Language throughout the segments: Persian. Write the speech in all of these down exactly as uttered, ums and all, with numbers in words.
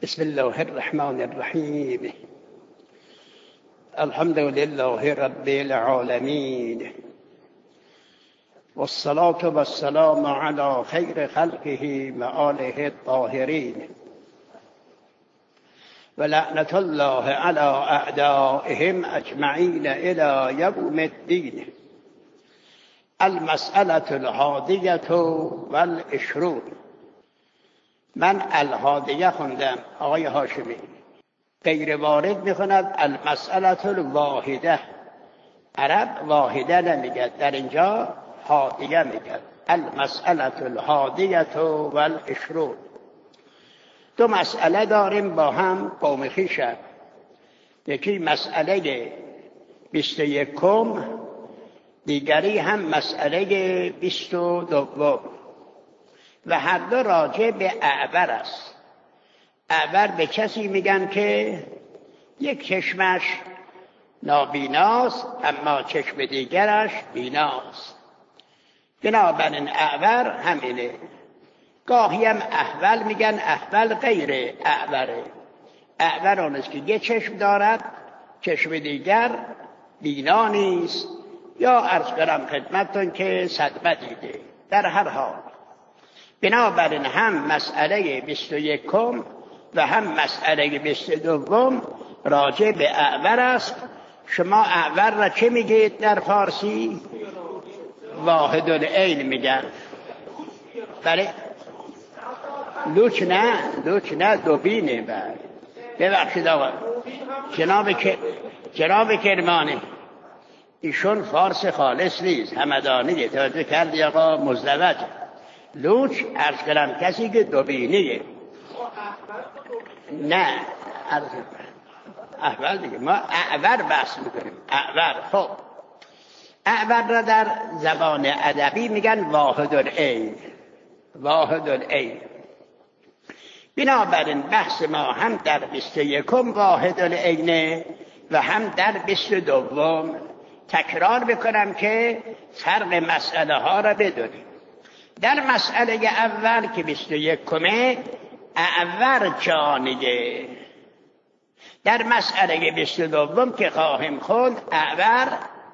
بسم الله الرحمن الرحیم. الحمد لله رب العالمین والصلاة والسلام على خیر خلقه و آله الطاهرین و لعنة الله على اعدائهم اجمعین الى یوم الدین. المسألة الحادیة والعشرون. من الحادیه خوندم، آقای هاشمی. غیر وارد میخوند المسألة الواحده. عرب واحده نمیگد، در اینجا حادیه میگد. المسألة الحادیة والعشرون. دو مسئله داریم با هم قوم خویشم. یکی مسئله بیست و یکم، دیگری هم مسئله بیست و دوم و هر دو راجع به اعور است. اعور به کسی میگن که یک چشمش نابیناست اما چشم دیگرش بیناست. بنابراین اعور همینه. گاهی هم احول میگن، احول غیر اعوره. اعور اون است که یک چشم دارد، چشم دیگر بینا نیست، یا عرض کنم خدمتتون که صدمه دیده. در هر حال بنابراین هم مسئله بیست و یکم و هم مسئله بیست و دوم راجع به اعور است. شما اعور را چه میگید در فارسی؟ واحد العین میگن. بله لوچ نه، لوچ نه، دوبینه. بله ببخشید آقا جناب که جناب کرمانی، ایشون فارس خالص نیست، همدانیه. توجه کردی آقا مزدوج. لوچ عرض کنم کسی که دوبینیه. نه احول دیگه، ما اعور بحث میکنیم. اعور. خب اعور را در زبان ادبی میگن واحد العین. واحد العین. بنابراین بحث ما هم در بیست و یکم واحد العینه و هم در بیست و دوم. تکرار بکنم که فرق مسئله ها را بدونیم. در مسئله اول که بیست و یکمه اعور جانیه. در مسئله بیست و دوم که خواهیم خوند اعور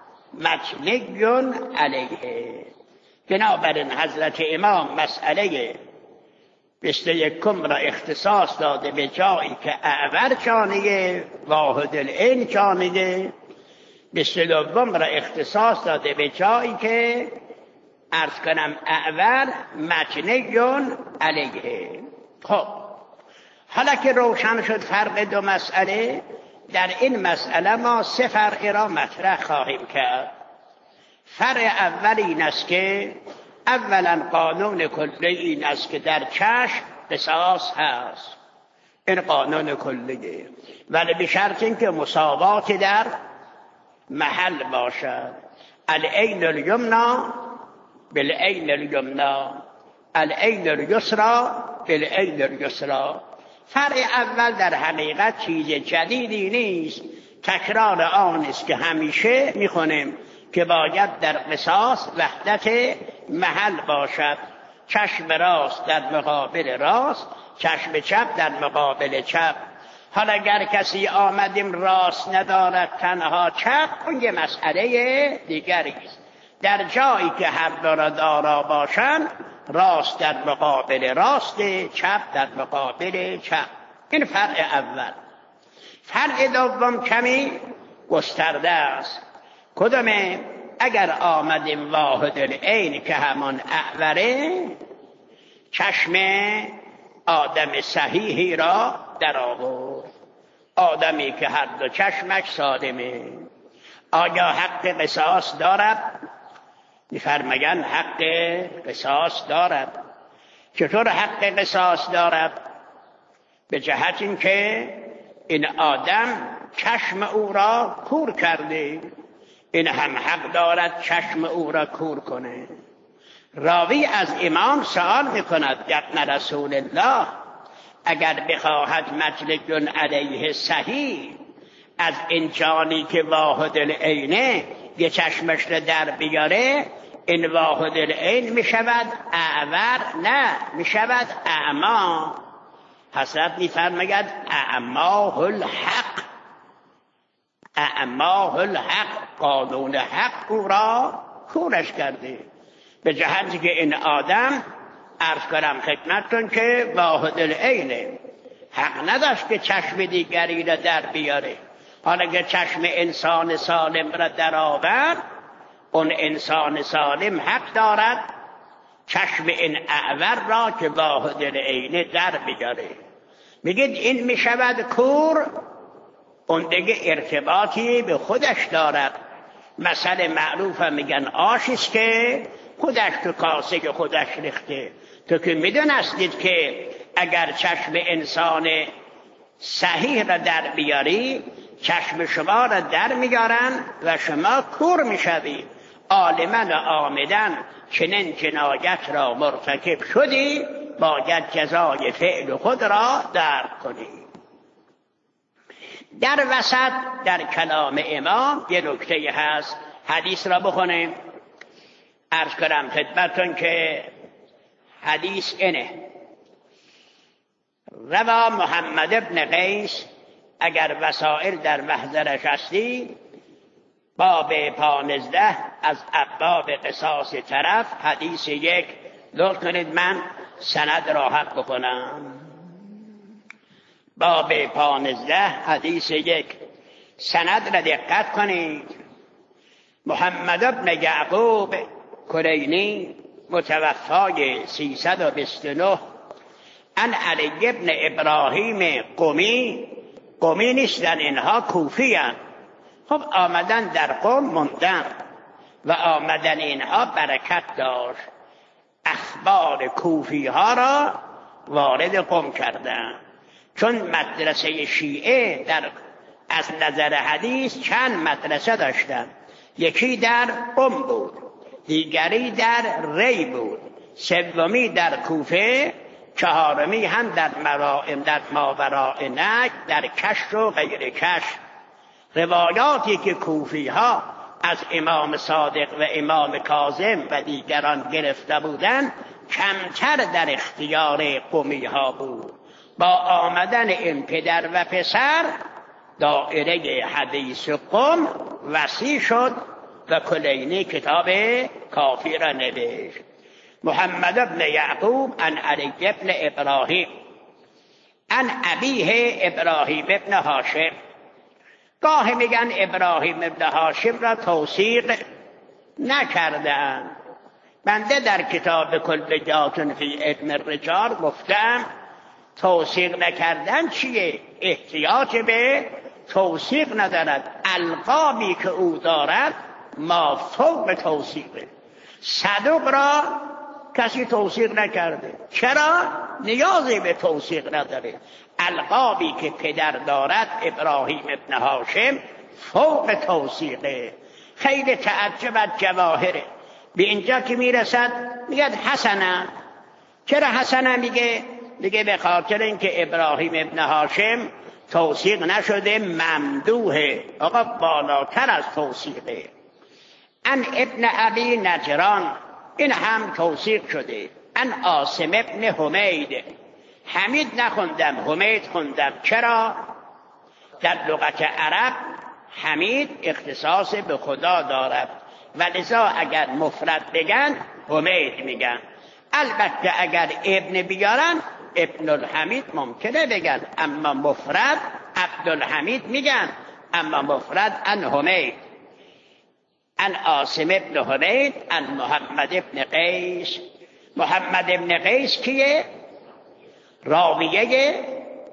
مجنیون علیه. بنابراین حضرت امام مسئله بیست و یکم را اختصاص داده به جایی که اعور جانیه، واحد العین جانیه. بیست و دوم را اختصاص داده به جایی که عرض کنم اعور مجنیون علیه. خب حالا که روشن شد فرق دو مسئله، در این مسئله ما سه فرق را مطرح خواهیم کرد. فرق اول این است که اولا قانون کلی این است که در چشم قصاص هست. این قانون کلیه، ولی به شرط اینکه مساوات در محل باشد. العین الیمنا بالعین الیمنا، العین الیسرا بالعین الیسرا. فرق اول در حقیقت چیز جدیدی نیست، تکرار آن است که همیشه میخونیم که باید در قصاص وحدت محل باشد. چشم راست در مقابل راست، چشم چپ در مقابل چپ. حالا اگر کسی آمدیم راست ندارد تنها چپ، اون یه مسئله دیگری است. در جایی که هر دو را دارا باشند، راست در مقابل راست، چپ در مقابل چپ. این فرق اول. فرق دوم کمی گسترده است. کدومه؟ اگر آمدیم واحد العین که همان اعوره، چشم آدم صحیحی را در آورد. آدمی که هر دو چشمش سالمه، آیا حق قصاص دارد؟ می‌فرمایند حق قصاص دارد. چطور حق قصاص دارد؟ به جهت این که این آدم چشم او را کور کرده، این هم حق دارد چشم او را کور کنه. راوی از امام سوال میکند یبن رسول الله، اگر بخواهد مجلد علیه صحیح از این جانی که واحد العینه یه چشمش را در بیاره، این واحد العین می شود اعور؟ نه، می شود اعما. حضرت می‌فرماید اعماه الحق، اعماه الحق، قانون حق او را کورش کرده. به جهتی که این آدم عرض کنم خدمتتون که واحد العینه، حق نداشت که چشم دیگری را در بیاره. حالا که چشم انسان سالم را در آورد، اون انسان سالم حق دارد چشم این اعور را که واحد العینه در بیاره. میگید این میشود کور، اون دیگه ارتباطی به خودش دارد. مثل معروف میگن آشیست که خودش تو کاسه که خودش ریخته. تو که میدونستید که اگر چشم انسان صحیح را در بیاری، چشم شما را در میارن و شما کور میشوید. عالما آمدن چنین جنایت را مرتکب شدی، باید جزای فعل خود را درک کنی. در وسط در کلام امام یه نکته هست، حدیث را بخونیم. عرض کنم خدمتتون که حدیث اینه: روا محمد ابن قیس، اگر وسائل در محضرش هستی، باب پانزده از ابواب قصاص طرف، حدیث یک. لطف کنید من سند راحت بکنم. باب پانزده حدیث یک، سند را دقت کنید. محمد ابن یعقوب کلینی متوفای سیصد و بیست و نه، ان علی ابن ابراهیم قمی، قمی نیستن اینها، کوفی هستند. خب آمدن در قم موندن و آمدن اینها برکت داشت، اخبار کوفی ها را وارد قم کردن. چون مدرسه شیعه در از نظر حدیث چند مدرسه داشتن، یکی در قم بود، دیگری در ری بود، سومی در کوفه، چهارمی هم در مرائم در ماوراء نهر، در کشف و غیر کشف. روایاتی که کوفی ها از امام صادق و امام کاظم و دیگران گرفته بودند کمتر در اختیار قمی ها بود. با آمدن این پدر و پسر دایره حدیث قم وسیع شد و کلینی کتاب کافی را نوشت. محمد ابن یعقوب ان علی ابن ابراهیم ان ابیه ابراهیم ابن هاشم. گاهی میگن ابراهیم ابن هاشم را توثیق نکردن. بنده در کتاب کلیات فی علم الرجال گفتم توثیق نکردن چیه؟ احتیاج به توثیق ندارد. القابی که او دارد ما فوق توثیقه. صدوق را کسی توثیق نکرده. چرا؟ نیازی به توثیق نداره. القابی که پدر دارد ابراهیم ابن هاشم فوق توثیقه. خیلی تعجب از جواهره. به اینجا که میرسد میگه حسنه. چرا حسنه میگه؟ میگه به خاطر اینکه ابراهیم ابن هاشم توثیق نشده، ممدوحه. آقا بالاتر از توثیقه. ان ابن ابی نجران، این هم توثیق شده. ان عاصم ابن حمید، حمید نخوندم حمید خوندم. چرا؟ در لغت عرب حمید اختصاص به خدا دارد و لذا اگر مفرد بگن حمید میگن. البته اگر ابن بیارن ابن الحمید ممکنه بگن، اما مفرد عبدالحمید میگن، اما مفرد ان حمید. ان عاصم ابن حمید ان محمد ابن قیس. محمد ابن قیس کیه؟ راویه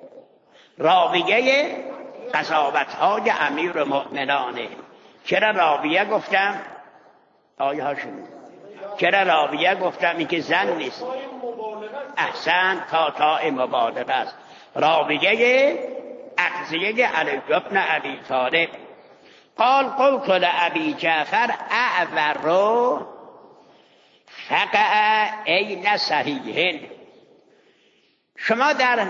راویه قضاوت‌های امیر المؤمنانه. چرا راویه گفتم؟ آیه هاشون چرا راویه گفتم؟ این که زن نیست. احسن، تا تا مبالغه است. راویه اقضیه علی ابن ابی طالب. قال قلت لأبی جعفر اعور فقع این صحیحین. شما در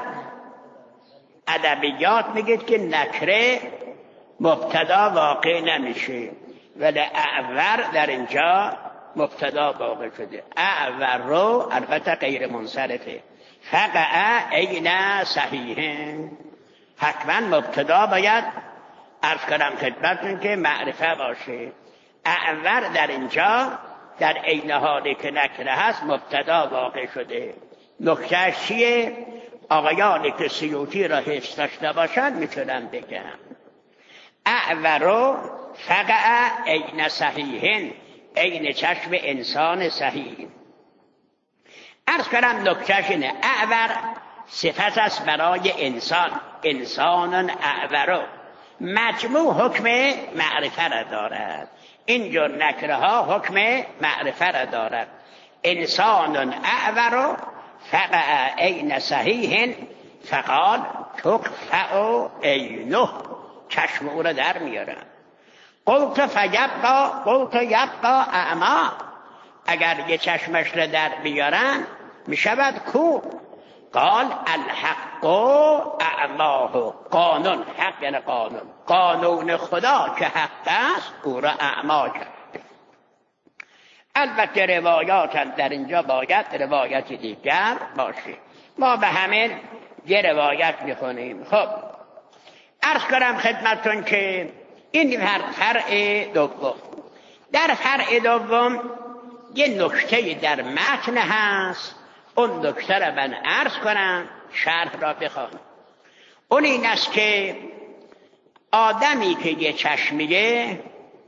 ادبیات میگید که نکره مبتدا واقع نمیشه، ولی اعور در اینجا مبتدا واقع شده. اعور رو البته غیر منصرفه. فقع عین صحیح. حتما مبتدا باید عرض کنم خدمتتون که معرفه باشه. اعور در اینجا در عین حالی که نکره هست مبتدا واقع شده. نکتهش چیه؟ آقایانی که سیوطی را حفظ داشته باشند میتونم بگم اعور فقع عین صحیح، عین چشم انسان صحیح. عرض کنم نکتهش اینه اعور صفت است برای انسان، انسان اعور مجموع حکم معرفه را دارد. اینجور نکره ها حکم معرفه را دارد. انسان اعور فقع عین صحیح فقال تقفع عینه، چشم او را در میارن. قلت فیبقا، قلت یبقا اعما، اگر یه چشمش را در بیارن میشود کو؟ قال الحق اعماه، قانون، حق یعنی قانون، قانون خدا که حق است او را اعما کرد. البته روایات در اینجا باید روایت دیگر باشه، ما به همین یه روایت میخونیم. خب عرض کنم خدمتتون که این فرع دوم. در فرع دوم یه نکته در متن هست، اون نکته را من عرض کنم، شرح را بخوام. اون این است که آدمی که یه چشمیه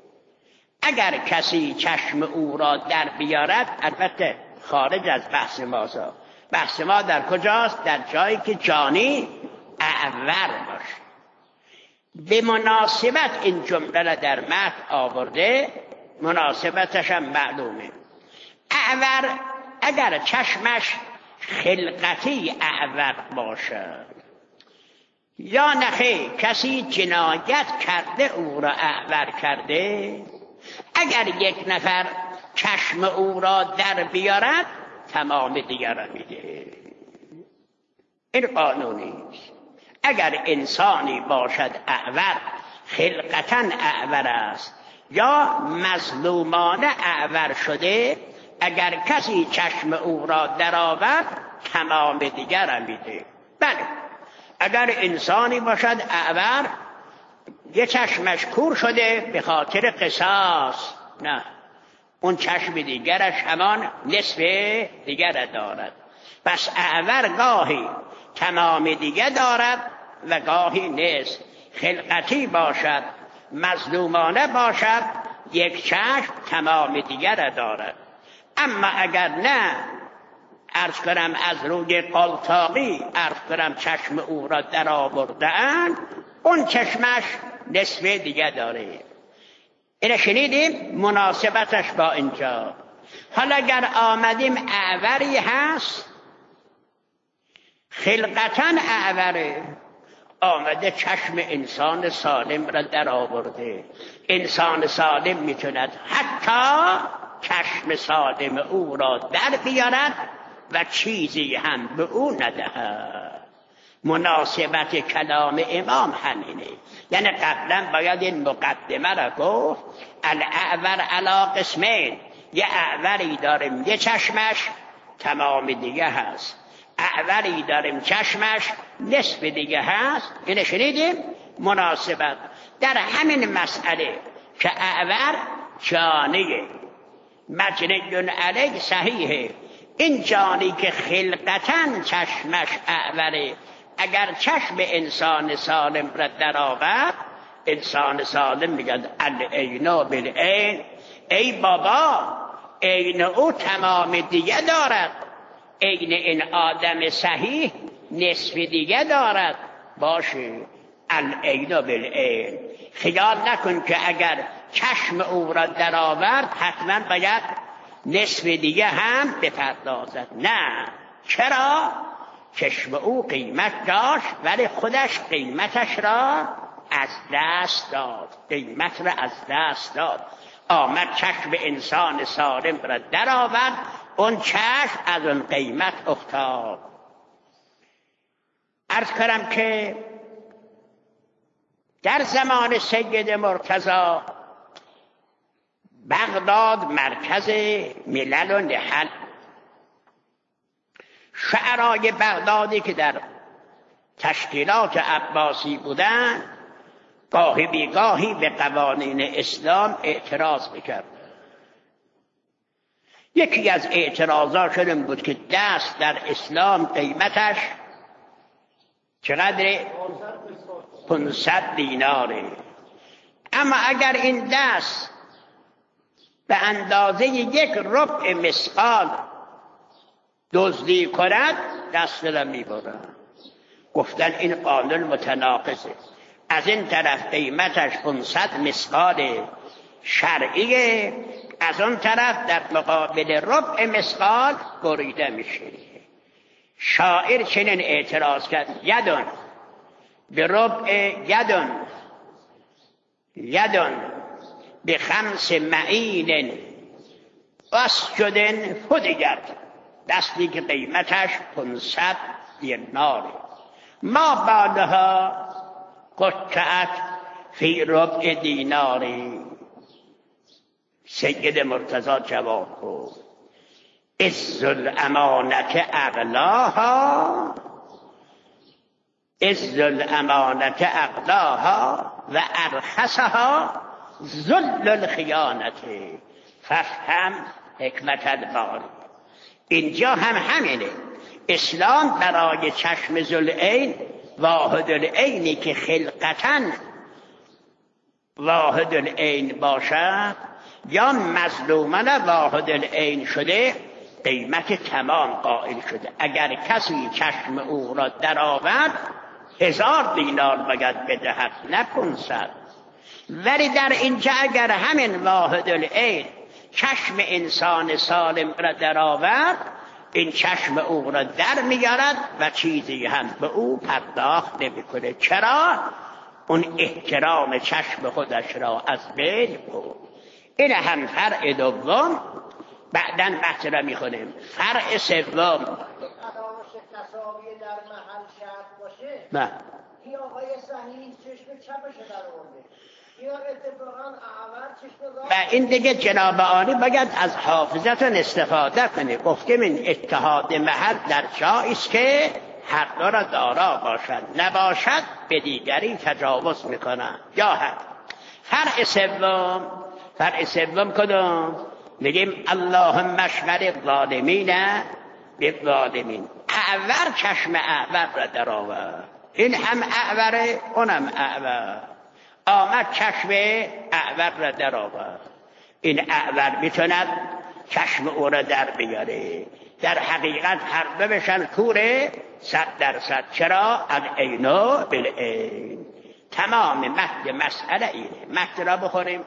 اگر کسی چشم او را در بیارد، البته خارج از بحث ماست، بحث ما در کجاست؟ در جایی که جانی اعور باشه. به مناسبت این جمله را در متن آورده، مناسبتش هم معلومه. اعور اگر چشمش خلقتی اعور باشد یا نخیر کسی جنایت کرده او را اعور کرده، اگر یک نفر چشم او را در بیارد تمام دیگر را میده. این قانونی است. اگر انسانی باشد اعور، خلقتاً اعور است یا مظلومانه اعور شده، اگر کسی چشم او را درآورد تمام دیگر را میده. بله اگر انسانی باشد اعور، یه چشمش کور شده به خاطر قصاص، نه، اون چشم دیگرش همان نصف دیگر دارد. پس اعور گاهی تمام دیگر دارد و گاهی نصف. خلقتی باشد، مظلومانه باشد، یک چشم تمام دیگر دارد. اما اگر نه، عرض کنم از روی قلتاقی عرض کنم چشم او را در آورده‌اند، اون چشمش نصف دیگه داره. اینه شنیدیم مناسبتش با اینجا. حالا اگر آمدیم اعوری هست، خلقتاً اعوره، آمده چشم انسان سالم را در آورده. انسان سالم میتوند حتی چشم سالم او را در بیارد و چیزی هم به او ندهد. مناسبت کلام امام همینه. یعنی قبلا باید این مقدمه را گفت الاعور علی قسمین، یه اعوری داریم یه چشمش تمام دیگه هست، اعوری داریم چشمش نصف دیگه هست. اینه شنیدیم مناسبت. در همین مسئله که اعور جانیه مجنیون علیه صحیحه، این جانی که خلقتاً چشمش اعوره، اگر چشم انسان سالم را در آورد، انسان سالم میگن العین بالعین، ای بابا عین او تمام دیگه دارد، عین این آدم صحیح نصف دیگه دارد. باشه العین بالعین. خیال نکن که اگر چشم او را در آورد حتما باید نصف دیگه هم بپردازد. نه. چرا؟ چشم او قیمت داشت ولی خودش قیمتش را از دست داد، قیمت را از دست داد. آمد چشم انسان سالم را در آورد، اون چشم از اون قیمت افتاد. عرض کنم که در زمان سید مرتضی بغداد مرکز ملل و نحل، شعرای بغدادی که در تشکیلات عباسی بودن گاهی بیگاهی به قوانین اسلام اعتراض میکرد. یکی از اعتراضات این بود که دست در اسلام قیمتش چقدر؟ پانصد دیناره. اما اگر این دست به اندازه یک ربع مثقال دزدی کند دست را میبرند. گفتن این قانون متناقضه. از این طرف قیمتش پانصد مثقال شرعیه، از اون طرف در مقابل ربع مثقال بریده میشه. شاعر چنین اعتراض کرد: یدون به ربع یدون یدون به خمس معین اسجدن فدیت. دستی که قیمتش پانصد دیناره. ما بعدها قطعت فی ربع دیناری. سید مرتضی جواب گفت: عز الامانت اغلاها عز الامانت اغلاها و ارخصها ذل الخیانت ففهم حکمت الباری. اینجا هم همینه. اسلام برای چشم ذوالعین واحد العینی که خلقتاً واحد العین باشد یا مظلومانه واحد العین شده قیمت تمام قائل شده. اگر کسی چشم او را درآورد هزار دینار باید بدهد نه پانصد. ولی در اینجا اگر همین واحد العین چشم انسان سالم را درآورد این چشم او را در میارد و چیزی هم به او پرداخت نمیکنه. چرا؟ اون احترام چشم خودش را از بین برد. این هم فرع دوم. بعداً بحث را میخونیم. فرع سوم نه این آقای صحیح چشم چپش در آورده، یا اتفاقاً اعور چشم و این دیگه جناب عالی باید از حافظتون استفاده کنه. گفتیم این اتحاد محل در جایی است که هر دو را دارا باشد، نباشد به دیگری تجاوز میکنن یا حد. فرع سوم فرع سوم کدوم؟ میگیم اللهم اشمر الظالمین بالظالمین. اعور چشم اعور را در آورد. این هم اعوره اونم اعور. آمد چشم اعور را در آورد. این اعور میتوند چشم او را در بیاره. در حقیقت هر دو بشن کوره صد درصد. چرا؟ العینو بالعین. تمام مهد مسئله اینه. مهد را بخوریم.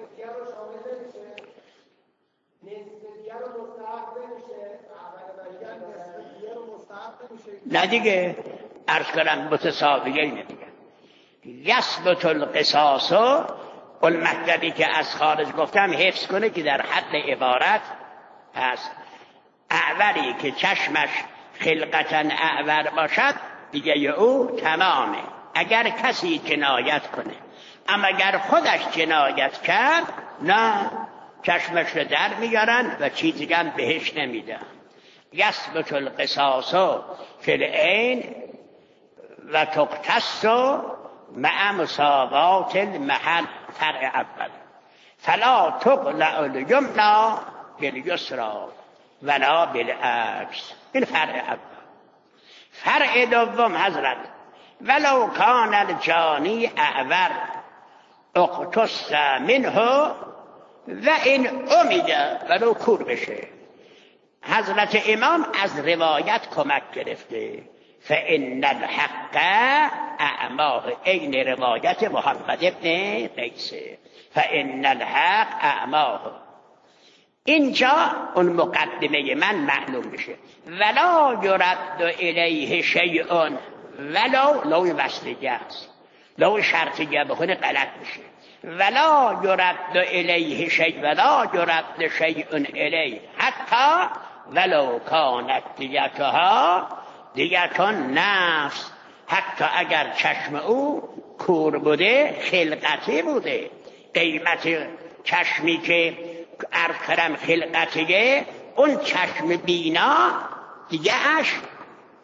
نه دیگه عرض کنم متساویه نمیگن. یثبت القصاص اون مطلبی که از خارج گفتم حفظ کنه که در حد عبارت هست. اعوری که چشمش خلقتاً اعور باشد دیگه او تمامه. اگر کسی جنایت کنه، اما اگر خودش جنایت کرد نه، چشمش رو در میارن و چیزی هم بهش نمیدن. یثبت القصاص فی العین و تقتص مع مساوات المحل. فرع اول فلا تقلع الیمنا بالیسری ولا بالعکس. این فرع اول. فرع دوم حضرت ولو کان الجانی اعور اقتص منه و این امید ولو کور بشه. حضرت امام از روایت کمک گرفته. فإن الحق اعماه. این روایت محمد ابن قیس. فإن الحق اعماه. اینجا اون مقدمه من معلوم میشه. ولا یرد الیه شیء. ولو لو وصلیه است. لو شرطیه بخونه غلط میشه. ولا یرد الیه شیء ولا یرد شیء الیه حتی ولو کانت دیتها دیتون نفس. حتی اگر چشم او کور بوده، خلقتی بوده. قیمت چشمی که عرض کردم خلقتیه، اون چشم بینا دیگه اش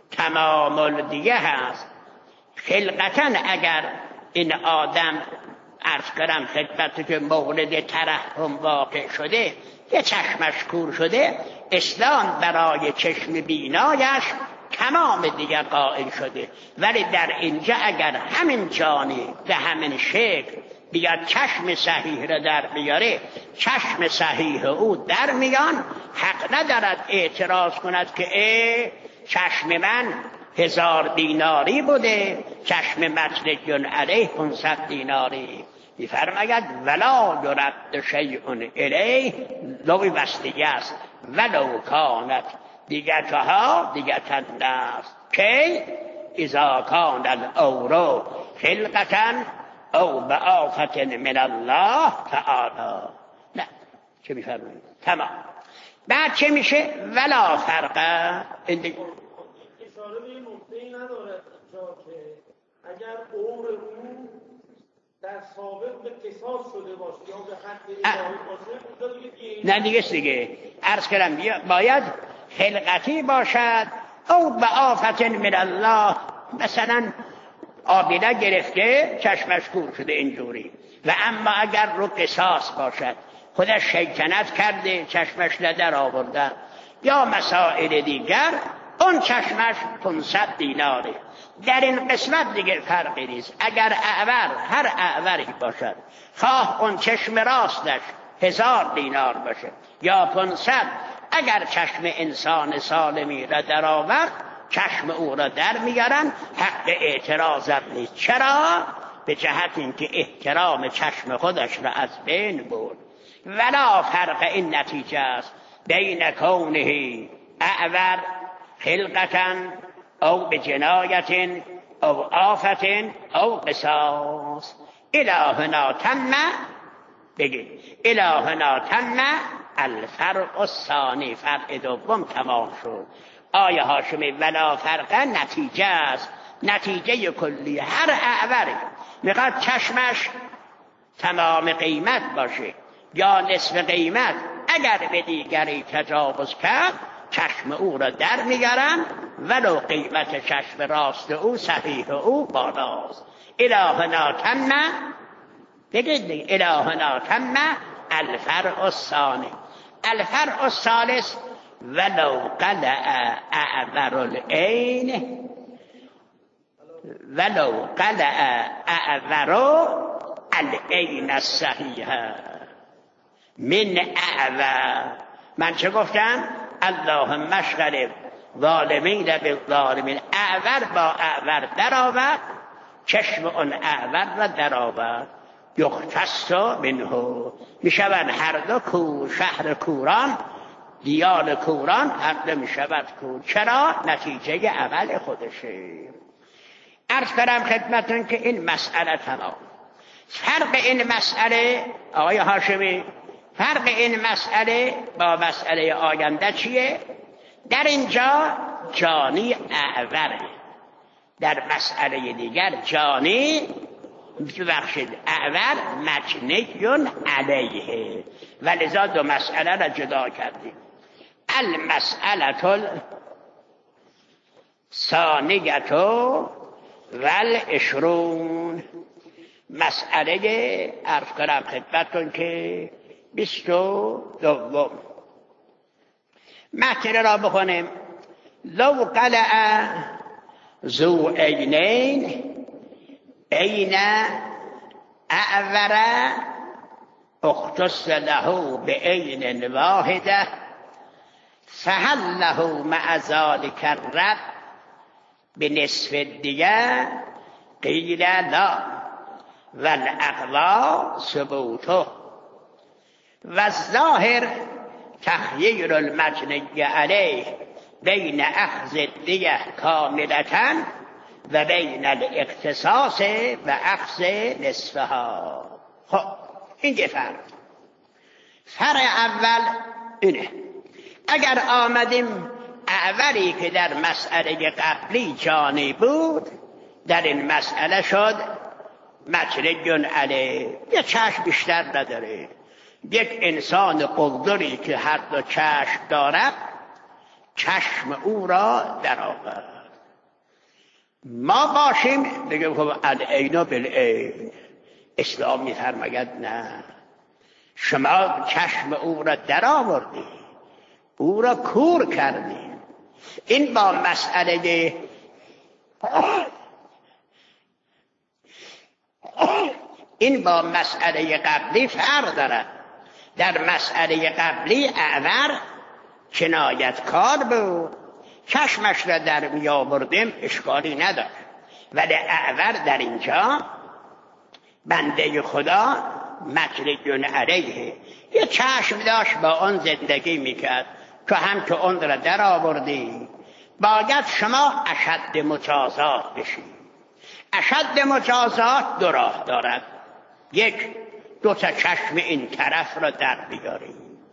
تمام دیگه هست. خلقتا اگر این آدم عرض کردم خدمت که مورد ترحم واقع شده، یه چشمش کور شده، اسلام برای چشم بینایش تمام دیگه قائل شده. ولی در اینجا اگر همین جانی به همین شکل بیاد چشم صحیح را در بیاره، چشم صحیح او در میان، حق ندارد اعتراض کند که ای چشم من هزار دیناری بوده، چشم مطلق علیه پانصد دیناری. میفرماید ولا یرد شیء الیه، لوی بستگی است، ولو کانت دیگتها دیگت النفس کی اذا کان الاورو خلقتا او بآفت من الله تعالی. نه چه میفرمایید؟ تمام. بعد چه میشه؟ ولا فرقه. این دیگه اشاره به این نکته‌ای ندارد جا که اگر عمر او در سابق به قصاص شده باشه یا به حد الهی باشه، دیگه نه دیگه دیگه عرض کردم باید خلقتی باشد او به آفت من الله. مثلا آبیله گرفته چشمش کور شده اینجوری، و اما اگر رو قصاص باشد، خودش شیطنت کرده چشمش در آورده یا مسائل دیگر، اون چشمش پانصد دیناره. در این قسمت دیگه فرقی نیست. اگر اعور هر اعوری باشد، خواه اون چشم راستش هزار دینار باشه یا پانصد، اگر چشم انسان سالمی را در آورد، چشم او را در میارن، حق اعتراض نیست. چرا؟ به جهت اینکه احترام چشم خودش را از بین برد. ولا فرق، این نتیجه است بین کونه اعور خلقتا او بجنایت او آفت او قصاص. الهنا تم، بگید الهنا تم الفرق الثانی، فرق دوم تمام شد. آیه هاشمی ولا فرقه نتیجه است، نتیجه کلی. هر اعوری میخواد چشمش تمام قیمت باشه یا نصف قیمت، اگر به دیگری تجاوز کرد چشم او را در میگرن، ولو قیمت چشم راست او صحیح او بالاست. الهنا تم، بگید الهنا تم الفرع الثانی. الفرع الثالث ولو قلع اعور العین، ولو قلع اعور العین الصحیحه من اعور. من چه گفتم؟ اللهم اشغل ظالمین بالظالمین. اعور با اعور در آورد، چشم اون اعور را در آورد. یختص منه، میشوند هر دو کور، شهر کوران، دیال کوران هر دو میشود کور. چرا؟ نتیجه عمل خودشه. عرض کنم خدمتون که این مسئله تمام. فرق این مسئله آقای هاشمی، فرق این مسئله با مسئله آینده چیه؟ در اینجا جانی اعوره، در مسئله دیگر جانی ببخشید اعور مجنیون علیه، ولذا دو مسئله را جدا کردیم. المسئله ثانیه والعشرون، مسئله عرض کنم خدمتون که بیست و دوم. متن را بخونیم. لو قلع ذو عینین عین اعور اختص له بعین واحده فهل له مع ذلك الرد بنصف الدیه؟ قیل لا والاقوا ثبوته. والظاهر تخییر المجنی علیه بین اخذ الدیه کاملة و بین الاختصاص و اخذ نصفها. خب این یه فرق. فرق اول اینه، اگر آمدیم اولی که در مسئله قبلی جانی بود، در این مسئله شد مجنی علیه، یه چشم بیشتر نداره. یک انسان قدری که هر دو چشم دارد، چشم او را در آورد. ما باشیم دیگه خب العین بالعین. اسلام میفرماید نه، شما چشم او را در آوردی، او را کور کردی. این با مسئله این با مسئله قبلی فرق دارد. در مسئله قبلی اعور کنایتکار بود، چشمش را در می آوردیم اشکالی نداشت، ولی اعور در اینجا بنده خدا مطلق علیه، یه چشم داشت با آن زندگی میکرد، تو هم که اون را در آوردی باید شما اشد مجازات بشی. اشد مجازات دو راه دارد، یک دو تا چشم این طرف را در بیاری،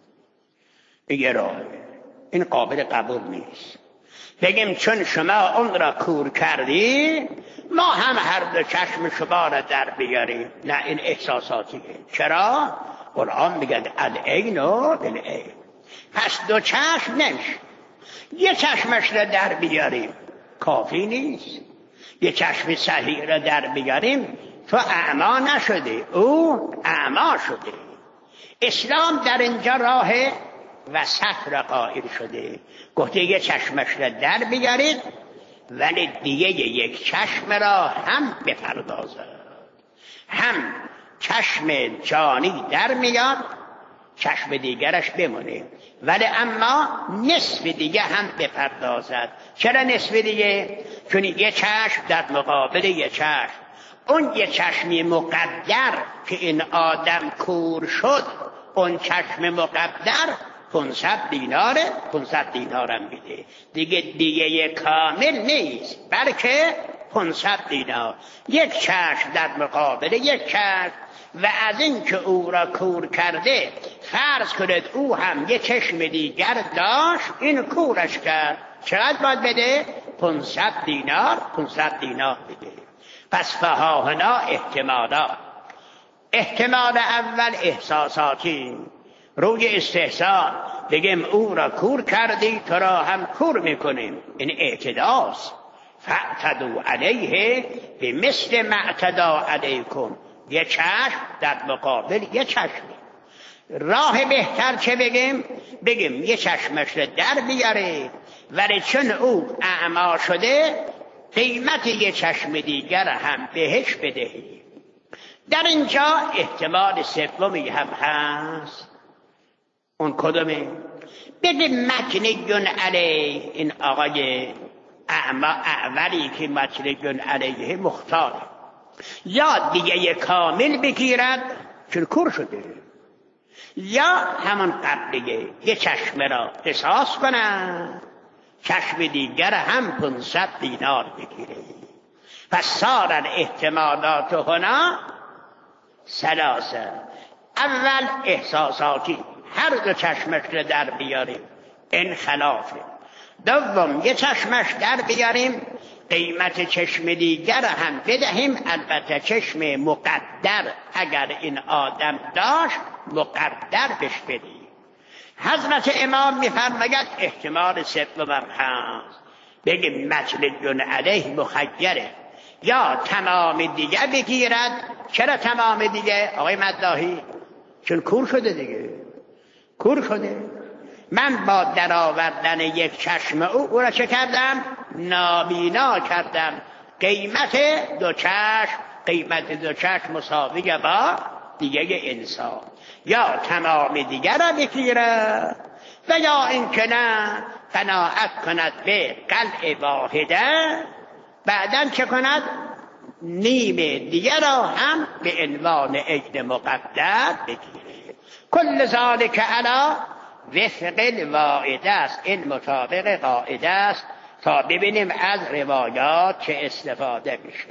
یه راه، این قابل قبول نیست. بگیم چون شما اون را کور کردی ما هم هر دو چشم شما را در بیاریم، نه این احساساتیه. چرا؟ قرآن میگه العین بالعین. پس دو چشم نمیشه، یه چشمش را در بیاریم کافی نیست، یه چشم صحیح را در بیاریم تو اعما نشده، او اعما شده. اسلام در اینجا راه وسط را قائل شده، گفته یه چشمش را در بیارید ولی دیگه یک چشم را هم بپردازد، هم چشم جانی در میاد چشم دیگرش بمونه، ولی اما نصف دیگه هم بپردازد. چرا نصف دیگه؟ چون یه چشم در مقابل یه چشم، اون یه چشمی مقدر که این آدم کور شد، اون چشم مقدر پانصد دیناره، پانصد دینارم میده دیگه، دیگه کامل نیست بلکه پانصد دینار. یک چشم در مقابل یک چشم، و از این که او را کور کرده فرض کنید او هم یک چشم دیگر داشت، این کورش کرد، چقدر باید بده؟ پانصد دینار، پانصد دینار بده. پس فهاهنا احتمالا، احتمال اول احساساتی، روی استحسان بگیم او را کور کردی تو را هم کور میکنیم، این اعتداست. فاعتدوا علیه بمثل ما اعتدا علیکم، یه چشم در مقابل یه چشم. راه بهتر چه بگیم؟ بگیم یه چشمش را در بیاره ولی چون او اعما شده قیمت یه چشم دیگر هم بهش بدهی. در اینجا احتمال سومی هم هست، اون کدومه؟ بگیم مکنیون علیه، این آقای اعما اولی که مکنیون علیه مختاره، یا دیگه کامل بگیرد چون کور شده، یا همون قبلیه یه چشم را قصاص کنه چشم دیگر هم پانصد دینار بگیره. پس سارن احتمالات هنا سلاسه، اول احساساتی هر دو چشمش رو در بیاریم این خلافه، دوم یه چشمش در بیاریم قیمت چشم دیگر هم بدهیم، البته چشم مقدر اگر این آدم داشت مقدر بش بدهیم. حضرت امام میفرماید احتمال سوم هست، بگیم مطلق علیه مخیره، یا تمام دیگه بگیرد. چرا تمام دیگه آقای مداحی؟ چون کور شده دیگه، کور شده. من با درآوردن یک چشم او او را چه کردم؟ نابینا کردم. قیمت دو چشم، قیمت دو چشم مساویه با دیگه انسان. یا تمام دیگر را بگیره و یا اینکه نه قناعت کند به قلع واحده، بعدن چه کند؟ نیم دیگر را هم به عنوان عین مقدر بگیره. کل ذالک علی وفق الواعده است، این مطابق قاعده است. تا ببینیم از روایات چه استفاده میشه.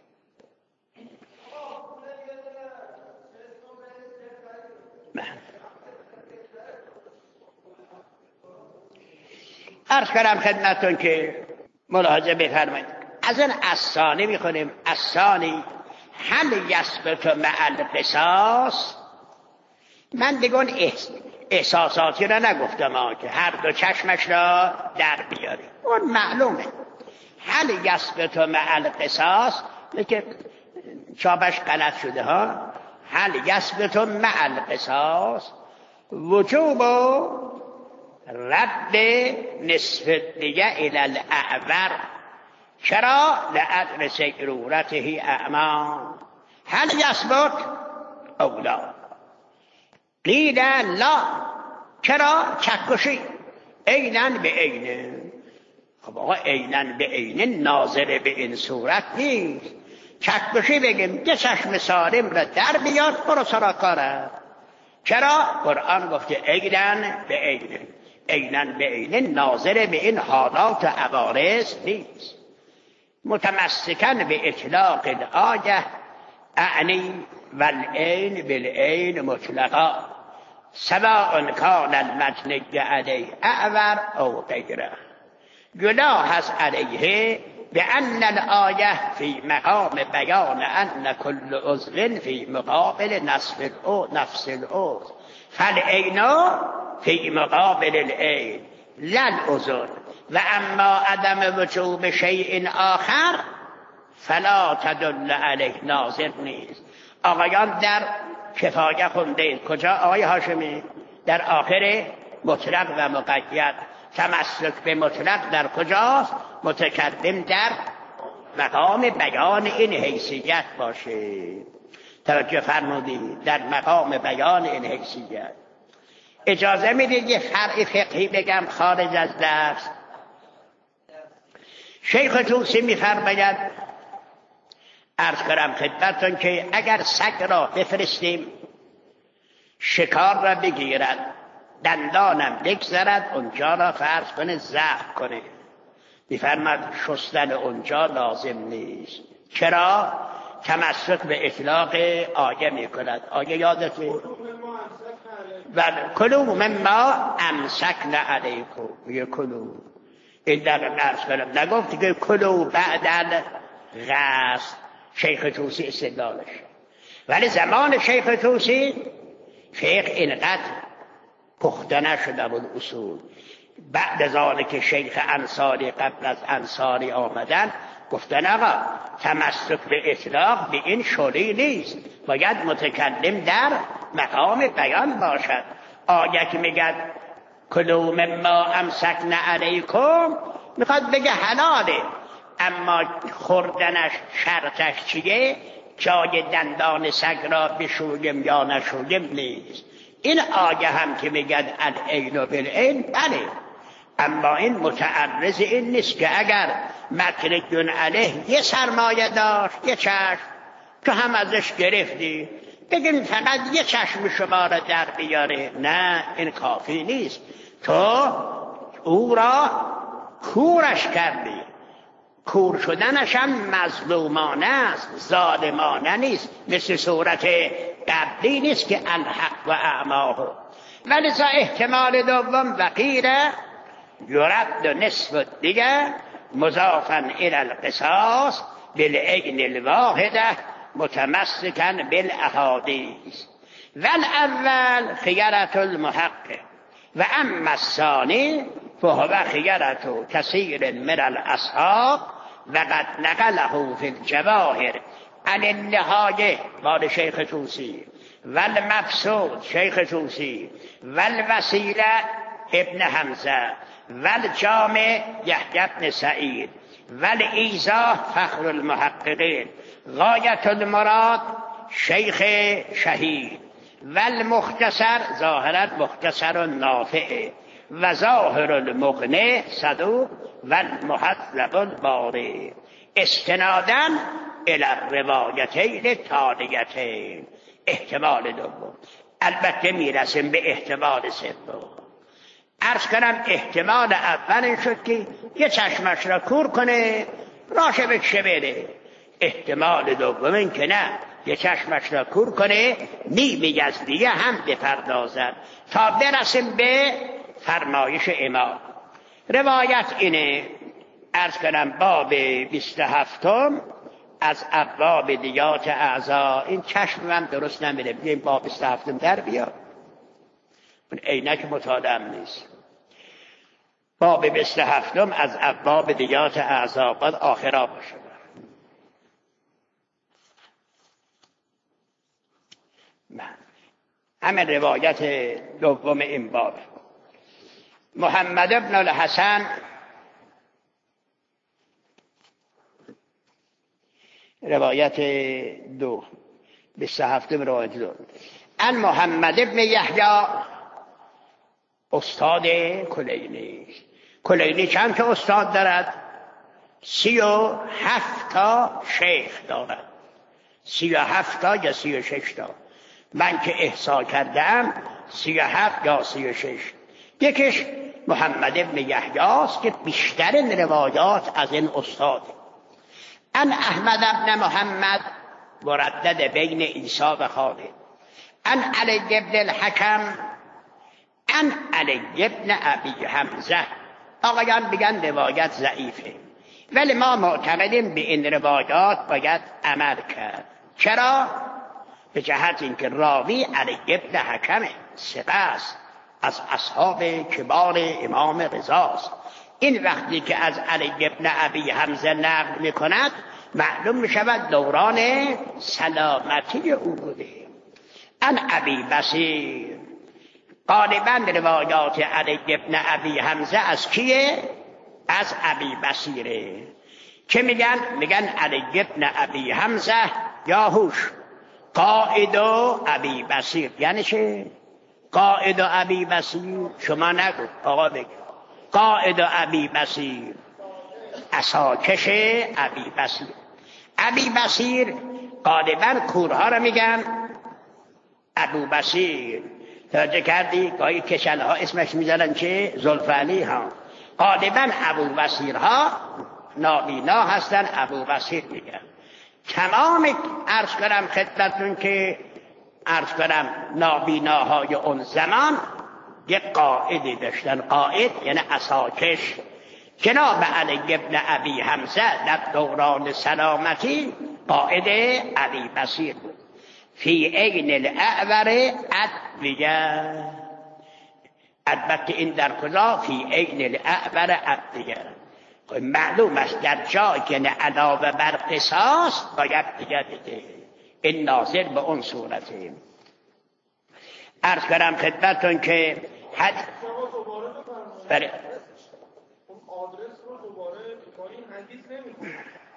عرض کنم خدمتون که ملاحظه بفرمایید. از این الثانی میخونیم، الثانی هل یثبت مع القصاص. من دیگه اون احساساتی را نگفتم ها که هر دو چشمش را در بیاره، اون معلومه. هل یثبت مع القصاص، که چاپش غلط شده ها، هل یثبت مع القصاص وجوب رد نصف دیگه الی الاعور، چرا؟ لعدم سیرورته اعما. هل یثبت او لا؟ قیل لا. چرا؟ چکشی عیناً به عینه. خب آقا عیناً به عینه ناظر به این صورت نیست. چکشی بگیم یه چشم سالم را در بیاد برو سرا کاره. چرا؟ قرآن گفته عیناً به عینه، عیناً به عینه ناظر به این حالات و عوارض نیست. متمسکن به اطلاق الآیه اعنی والعین بالعین مطلقا سواء کان المجنی علیه اعور او غیره. گناه هست علیه بأن الآیه فی مقام بیان ان کل عضو فی مقابل نفس العضو فالعین فی مقابل العین لا العضو و اما عدم وجوب شیء آخر فلا تدل علیه، ناظر نیست. آقایان در کفایه خونده کجا آقای هاشمی؟ در آخر مطلق و مقید. تمسک به مطلق در کجاست؟ متکلم در مقام بیان این حیثیت باشه. توجه فرمودید، در مقام بیان این حیثیت. اجازه میدید یه فرع فقهی بگم خارج از درس؟ شیخ طوسی میفرماید، عرض کنم خدمتتون که اگر سگ را بفرستیم شکار را بگیرد، دندانم بگذرد اونجا را فرض کنه زخم کنه، میفرماید شستن اونجا لازم نیست. چرا؟ تمسک به اطلاق آیه میکند. آیه یادته؟ و کلوا مما امسکنا علیکم، یه کلوا. این در عرض کنم نگفت که کلوا بعد غسل. شیخ طوسی استدلالش، ولی زمان شیخ طوسی فقه اینقدر پخته نشده بود اصول. بعد از آن که شیخ انصاری قبل از انصاری آمدن گفتن آقا تمسک به اطلاق به این شوری نیست، باید متکلم در مقام بیان باشد. آیه که میگه کلوا مما امسکنا علیکم میخواد بگه حلاله، اما خوردنش شرطش چیه؟ جای دندان سگ را بشویم یا نشویم نیست. این آیه هم که میگن العین بالعین بله، اما این متعرض این نیست که اگر مکرجون علیه یه سرمایه داشت، یه چشم تو هم ازش گرفتی، بگیم فقط یه چشم شما را در بیاره. نه، این کافی نیست، تو او را کورش کردی. کور شدنش هم مظلومانه است، ظالمانه نیست، مثل صورت قبلی نیست که الحق و اعماه. ولذا احتمال دوم وقیره یرد نصف دیگه مضافا الى القصاص بالعین الواحده متمسکا بالاحادیث والاول خیرة المحقق و اما الثانی فهو خیرة کثیر من الاصحاب وقد نقله فی الجواهر عن النهایه مال شیخ طوسی والمبسوط شیخ طوسی والوسیله ابن حمزه والجامع یحیی بن سعید والایضاح فخر المحققین غایة المراد شیخ شهید والمختصر ظاهرا مختصر نافع و ظاهر المغنی صدوق والمحذب الباری استنادا الى الروایتین تالیتین. احتمال دوم. البته میرسیم به احتمال سوم. عرض کنم احتمال اول این شد که یه چشمش را کور کنه راشه بکشه بره. احتمال دوم این که نه، یه چشمش را کور کنه نیمی از دیگه هم بپردازد تا برسیم به فرمایش امام. روایت اینه، عرض کنم باب بیست و هفتم از ابواب دیات اعضا. این چشم من درست نمیره، بگیم باب بیست و هفتم در بیا، اون عینک مطالعه نیست. باب بیست و هفتم از ابواب دیات اعضاباد آخرا باشه. همه روایت دوم این باب. محمد ابن الحسن روایت دو بیست و هفتم روایت دو. ان محمد ابن یحیی استاد کلینی. کلینی چند تا استاد دارد؟ سی و هفت تا شیخ دارد. سی و هفت تا یا سی و شش تا. من که احصا کردم سی و هفت یا سی و شش. یکیش محمد ابن یحیی است که بیشترین روایات از این استاد. ان احمد ابن محمد مردد بین عیسی و خالد. ان علی ابن الحکم. ان علی ابن ابی حمزه. آقایان بگن روایت ضعیفه، ولی ما معتقدیم به این روایات باید عمل کرد. چرا؟ به جهت اینکه راوی علی ابن حکم ثقه است، از اصحاب کبار امام رضاست. این وقتی که از علی ابن ابی حمزه نقل میکند معلوم میشود دوران سلامتی او بوده. ان ابی بصیر. غالبا روایات علی ابن ابی حمزه از کیه؟ از ابی بصیره. که میگن؟ میگن علی ابن ابی حمزه یا هوش قائد و ابی بصیر. یعنی چه؟ قائد و ابی بصیر شما نگو، آقا بگو. قائد و ابی بصیر، عصاکش ابی بصیر. ابی بصیر غالبا کورها رو میگن ابو بصیر. توجه کردی؟ گاهی کشلها اسمش میذارن چه؟ زلفعلی ها. غالبا ابو بصیرها نابینا هستن، ابو بصیر میگن. تمام عرض کنم خدمتتون که عرض کنم نابیناهای اون زمان یک قائدی داشتن. قائد یعنی عصاکش. جناب علی ابن ابی حمزه در دوران سلامتی قائد ابی بصیر بود. فی عین الاعور ادویه. البته این در کجا؟ فی عین الاعور ادویه. معلوم است در جایی که علاوه بر قصاص باید دیگه بده. این ناظر به اون صورته. عرض کنم خدمتتون که حد بله اون آدرس رو دوباره با این حدیث نمی‌کنه.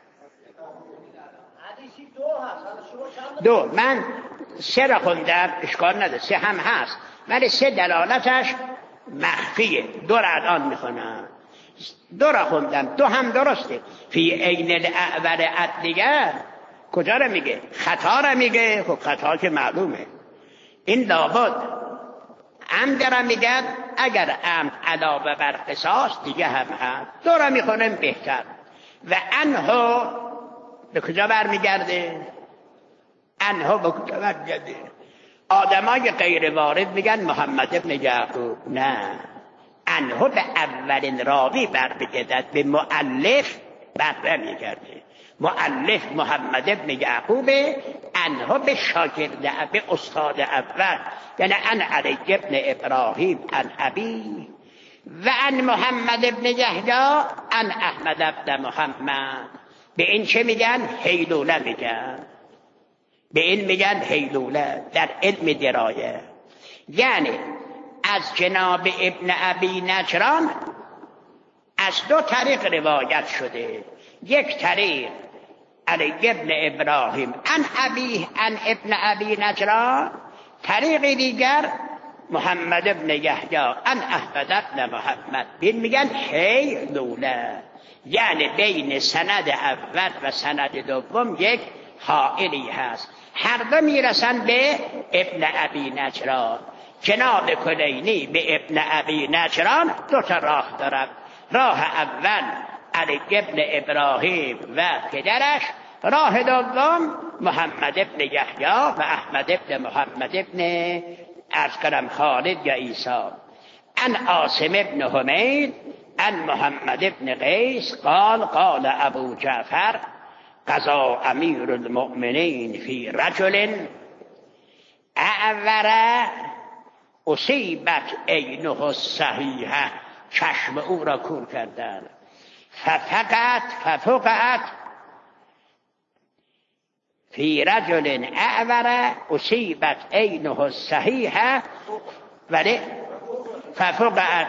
حدیثی دو هست. شما چند دو. من سه را خوندم، اشکال نداره، سه هم هست، ولی سه دلالتش مخفیه. دو را الان میخونم. دو را خوندم، دو هم درسته. فی عین الاعور ادیه کجا را میگه؟ خطا را میگه. خب خطا که معلومه. این لابد عمد را میگن. اگر عمد علاوه بر قصاص دیگه هم هست. دو را میخونم بهتر. و انهو به کجا برمیگرده؟ انهو به کجا برمیگرده؟ آدمای غیر وارد میگن محمد ابن یعقوب. نه، انهو به اولین راوی برمیگردد، به مؤلف برمیگرده. مؤلف محمد ابن یعقوب، انها به شاگرد به استاد اول، یعنی ان علی ابن ابراهیم ان ابی و ان محمد ابن یحیی ان احمد ابن محمد. به این چه میگن؟ هیلوله میگن. به این میگن هیلوله در علم درایه. یعنی از جناب ابن ابی نجران از دو طریق روایت شده. یک طریق علی ابن ابراهیم ان ابی ان ابن ابی نجران، طریق دیگر محمد ابن یحیی ان احمد ابن محمد. بین میگن هیلوله، یعنی بین سند اول و سند دوم یک حائلی هست. هر دو میرسن به ابن ابی نجران. جناب کلینی به ابن ابی نجران دو تا راه دارد. راه اول علی ابن ابراهیم و پدرش، راه دوم محمد ابن یحیی و احمد ابن محمد ابن عرض کنم خالد یا عیسی. ان عاصم ابن حمید ان محمد ابن قیس قال قال ابو جعفر قضا امیر المؤمنین فی رجل اعور اصیبت عینه الصحیحه چشم او را کور کردند. ففقط ففقعت فی رجل اعور اصیبت عینه الصحیحه ولی ففقعت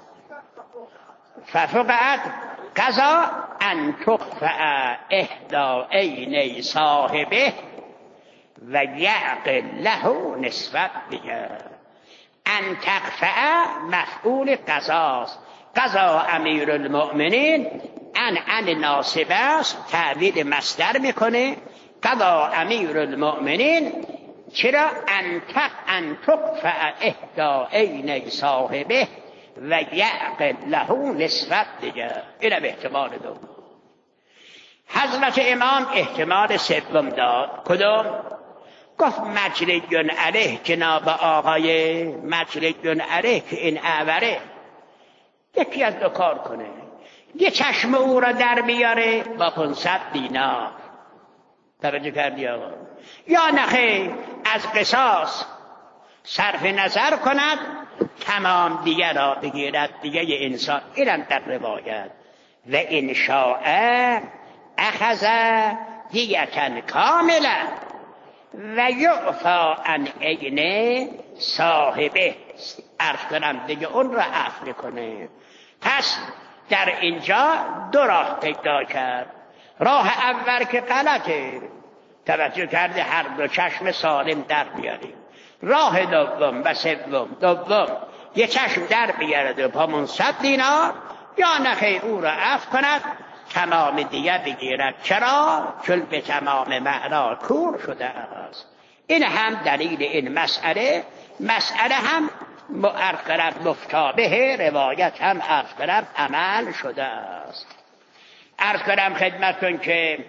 ففقعت قضا ان تخفع احدی عینی صاحبه و یعقل له نصف دیگر. ان تخفع مفعول قضاست. قضا امیر المؤمنین ان ان ناصب است، تعبیر مصدر میکنه. قضا امیر المؤمنین چرا ان تق ان تخفع احدی عینی صاحبه و یعقل له نصف دیگر. اینم احتمال دوم. حضرت امام احتمال سوم داد. کدوم؟ گفت مجریون علیه، جناب آقای مجریون علیه که این اوره یکی از دو کار کنه، یه چشم او را در بیاره با پانصد دینار. توجه کردی آقا؟ یا نخیر از قصاص صرف نظر کند، تمام دیگه را بگیرد دیگه انسان. اینم در روایت و ان شاء اخذ دیتا کاملا و یعفا عن عین صاحبه. عرض کنم دیگه اون را عفو کنه. پس در اینجا دو راه پیدا کرد. راه اول که غلطه، توجه کرده هر دو چشم سالم در بیاریم. راه دوم و سوم، دوم یه چشم در بیارد و پانصد دینار، یا نخیر او را عفو کند، تمام دیگه بگیرد. چرا؟ چون به تمام معنا کور شده است. این هم دلیل این مسئله. مسئله هم مؤخرت مفتابه روایت هم اخرت عمل شده است. عرض کنم خدمتتون که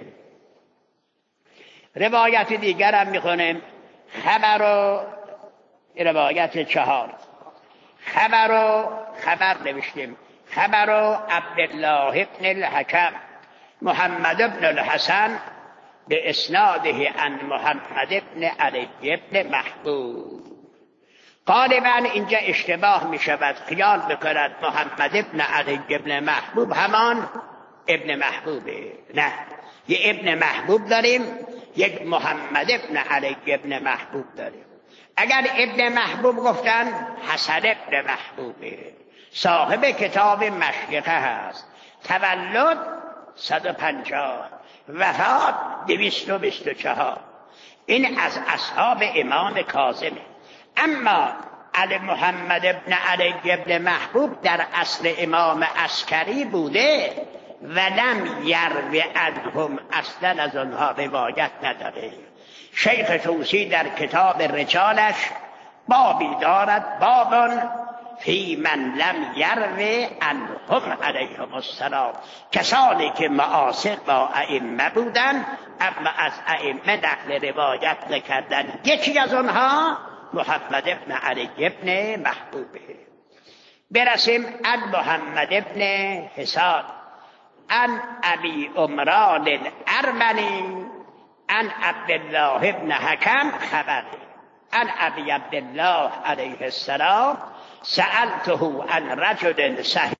روایت دیگر هم میخونیم. خبر و روایت چهار، خبر و خبر نوشتیم. خبر و عبدالله ابن الحکم محمد ابن الحسن به اسناده عن محمد ابن علی ابن محبوب. غالبا اینجا اشتباه می شود، خیال بکند محمد ابن علی ابن محبوب همان ابن محبوبه. نه، یه ابن محبوب داریم، یک محمد ابن علی ابن محبوب داریم. اگر ابن محبوب گفتن حسن ابن محبوبه، صاحب کتاب مشیخه هست. تولد صد و پنجاه، وفات دویست و بیست و چهار. این از اصحاب امام کاظمه. اما علی محمد ابن علی ابن محبوب در اصل امام عسکری بوده و لم یروی عنهم، اصلا از آنها روایت نداره. شیخ طوسی در کتاب رجالش بابی دارد، بابان فی من لم یروی عنهم علیهم السلام، کسانی که معاصر با ائمه بودن اما از ائمه نقل روایت نکردن. یکی از آنها محمد ابن علی ابن محبوبه. برسیم ان محمد ابن حسان ان ابی عمران الارمنی ان عبدالله ابن حکم خبر ان ابی عبدالله علیه السلام سألته عن رجل صحیح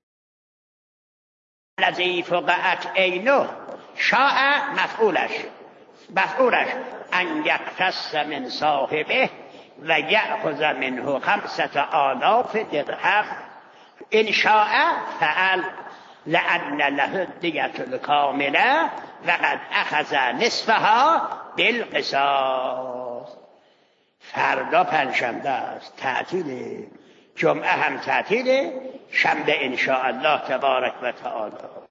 الذی فقعت عینه شاء مفعولش مفعولش ان یقتص من صاحبه و یأخذ منه خمسة آلاف درهم. ان شاء فعل لأن له الدیة الکامله و قد اخذ نصفها بالقصاص. فردا پنجشنبه است، تعطیل. جمعه هم تعطیله، شنبه ان شاء الله تبارک و تعالی.